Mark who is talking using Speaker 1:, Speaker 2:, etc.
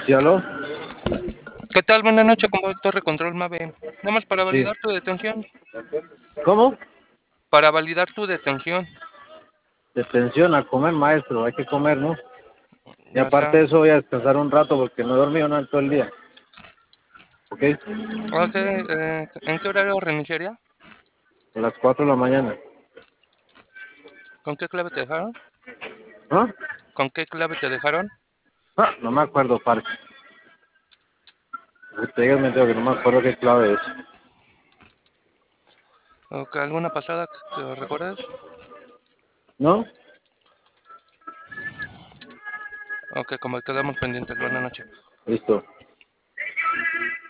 Speaker 1: ¿Sí, aló?
Speaker 2: ¿Qué tal? Buenas noches, con Torre Control Mave. Nada más para
Speaker 1: Sí.
Speaker 2: validar tu detención.
Speaker 1: ¿Cómo?
Speaker 2: Para validar tu detención.
Speaker 1: Detención a comer, maestro. Hay que comer, ¿no? Y
Speaker 2: Ya
Speaker 1: aparte
Speaker 2: está.
Speaker 1: de eso voy a descansar un rato porque no he dormido nada en todo el día. ¿Ok?
Speaker 2: Ok, ¿en qué horario reiniciaría?
Speaker 1: A las 4 de la mañana.
Speaker 2: ¿Con qué clave te dejaron?
Speaker 1: ¿Ah?
Speaker 2: ¿Con qué clave te dejaron?
Speaker 1: No me acuerdo, parce. Si te digas mentira que no me acuerdo qué clave es.
Speaker 2: ¿O alguna pasada que recuerdes?
Speaker 1: ¿No?
Speaker 2: Ok, como quedamos pendientes. Buenas noches.
Speaker 1: Listo.